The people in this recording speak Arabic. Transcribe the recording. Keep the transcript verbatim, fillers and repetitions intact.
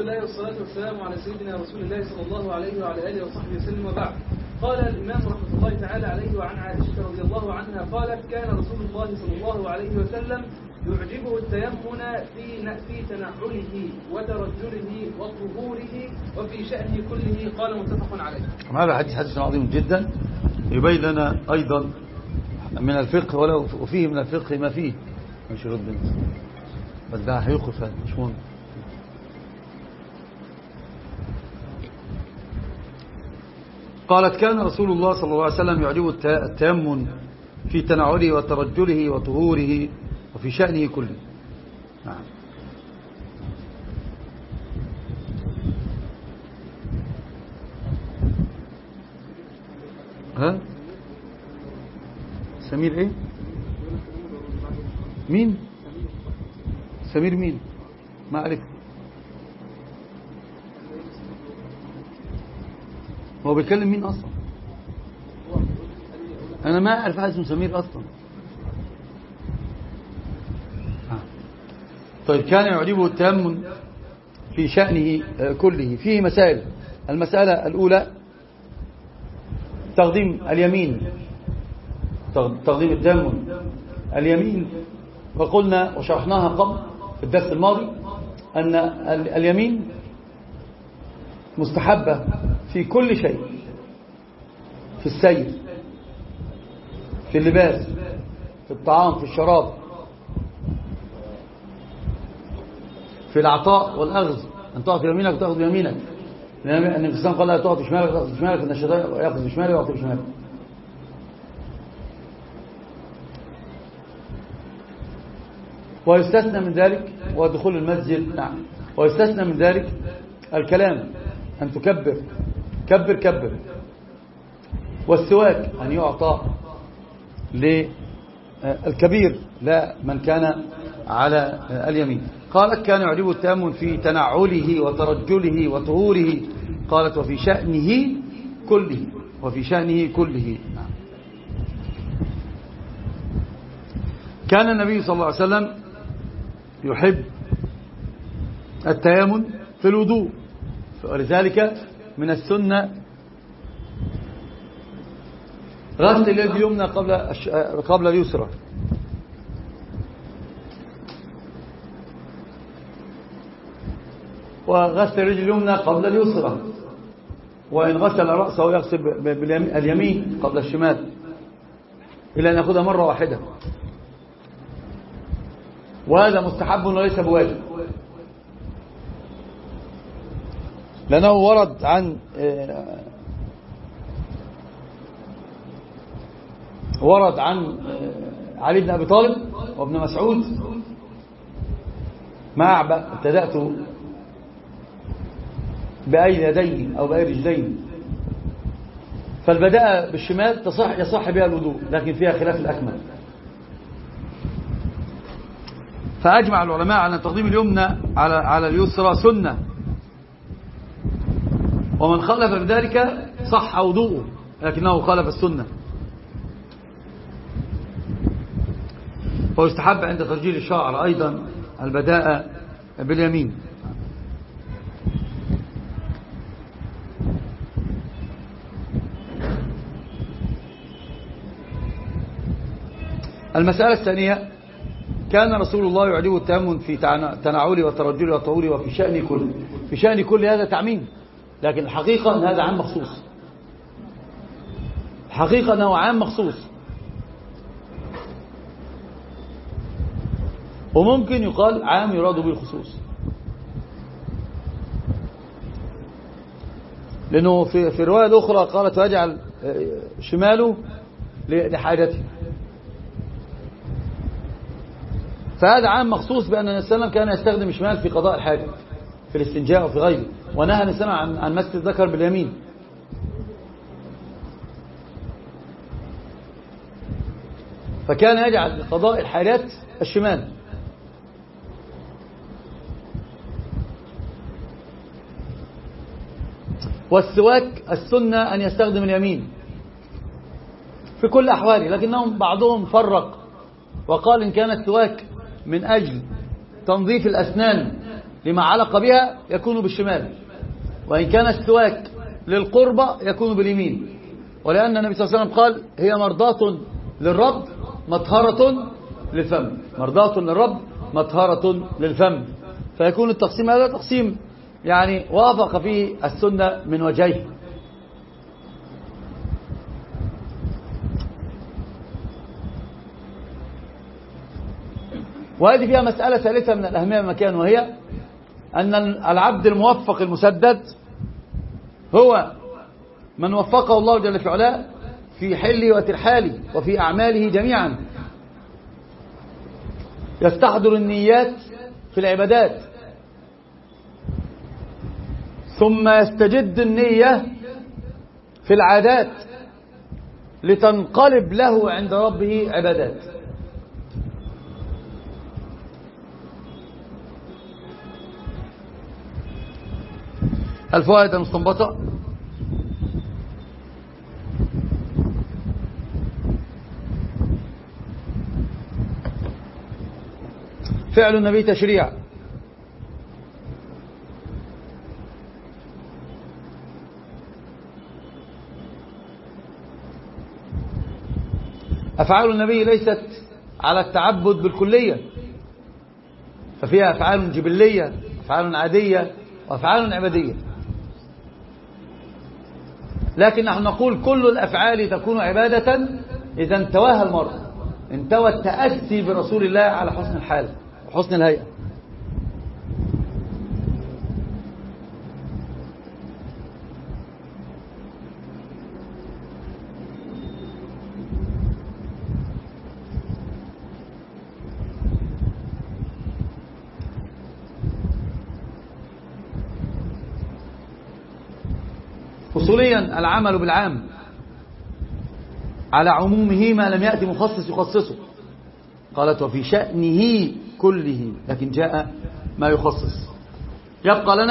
الله والصلاة والسلام على سيدنا رسول الله صلى الله عليه وعلى آله وصحبه وسلم وبعد. قال الإمام رحمة الله تعالى عليه وعن عائشة رضي الله عنها قالت: كان رسول الله صلى الله عليه وسلم يعجبه التيمن في في تنعله وترجله وطهوره وفي شأنه كله. قال متفق عليه. هذا حديث حديث عظيم جدا يبين لنا أيضا من الفقه، ولو وفيه من الفقه ما فيه مش رد بس ده هيوقف هذا مش مهم. قالت: كان رسول الله صلى الله عليه وسلم يعجبه التيمن في تنعله وترجله وطهوره وفي شأنه كله. نعم. ها سمير ايه مين سمير مين ما أعرف. هو بيكلم مين أصلا؟ أنا ما أعرف حد اسمه سمير أصلا. طيب، كان يعجبه التيمن في شأنه كله. فيه مسائل. المسألة الأولى تقديم اليمين، تقديم التيمن اليمين. وقلنا وشرحناها قبل في الدرس الماضي أن اليمين مستحبة في كل شيء، في السير، في اللباس، في الطعام، في الشراب، في العطاء والأخذ. أن تعطي يمينك وتأخذ يمينك، لأن الإنسان قال لا تعطي شمالك وتأخذ شمالك، إن الشيطان يأخذ بشماله ويعطي بشماله. ويستثنى من ذلك ودخول المسجد. نعم. ويستثنى من ذلك الكلام، أن تكبر كبر كبر. والسواك أن يعطى للكبير لا من كان على اليمين. قالت: كان يعجبه التيمن في تنعله وترجله وطهوره. قالت: وفي شأنه كله وفي شأنه كله. نعم. كان النبي صلى الله عليه وسلم يحب التيمن في الوضوء، ولذلك من السنة غسل اليد اليمنى قبل قبل اليسرى. وغسل الرجل اليمنى قبل اليسرى. وإن غسل رأسه يغسل باليمين قبل الشمال، إلى أن يأخذها مرة واحدة. وهذا مستحب وليس بواجب، لأنه ورد عن ورد عن علي بن أبي طالب وابن مسعود: ما أعبأ ابتدأت بأي يدين أو بأي رجلين. فالبداء بالشمال تصح يصح بها الوضوء، لكن فيها خلاف الأكمل. فأجمع العلماء على تقديم اليمنى على على اليسرى سنة، ومن خالف بذلك صح وضوءه لكنه خالف السنة. ويستحب عند ترجيل الشعر أيضا البداء باليمين. المسألة الثانية: كان رسول الله يعجبه التيمن في تنعله وترجله وطهوره وفي شأن كل. في شأن كل هذا تعميم، لكن الحقيقة أن هذا عام مخصوص. الحقيقة أنه عام مخصوص، وممكن يقال عام يراد به الخصوص، لأنه في في الرواية الأخرى قالت: ويجعل شماله لحاجته. فهذا عام مخصوص بأن النبي صلى الله عليه وسلم كان يستخدم الشمال في قضاء الحاجة، في الاستنجاء وفي غيره، ونهى النبي صلى الله عليه وسلم عن مس الذكر باليمين. فكان يجعل لقضاء الحاجات الشمال. والسواك السنة أن يستخدم اليمين في كل أحواله، لكنهم بعضهم فرق وقال إن كان السواك من أجل تنظيف الأسنان لما علق بها يكون بالشمال، وإن كان السواك للقربة يكون باليمين، ولأن النبي صلى الله عليه وسلم قال هي مرضاة للرب مطهرة للفم، مرضاة للرب مطهرة للفم. فيكون التقسيم هذا تقسيم يعني وافق فيه السنة من وجهه. وهذه فيها مسألة ثالثة من الأهمية مكان، وهي أن العبد الموفق المسدد هو من وفقه الله جل في علاه في حله وترحاله وفي أعماله جميعا، يستحضر النيات في العبادات ثم يستجد النية في العادات لتنقلب له عند ربه عبادات. الفوائد المستنبطة: فعل النبي تشريع، أفعال النبي ليست على التعبد بالكلية، ففيها أفعال جبلية، أفعال عادية، وأفعال عبادية، لكن نحن نقول كل الأفعال تكون عبادة إذا انتواها المرء، انتوى التأسي برسول الله على حسن الحال وحسن الهيئة. فصوليا: العمل بالعام على عمومه ما لم يأتي مخصص يخصصه. قالت وفي شأنه كله، لكن جاء ما يخصص. يبقى لنا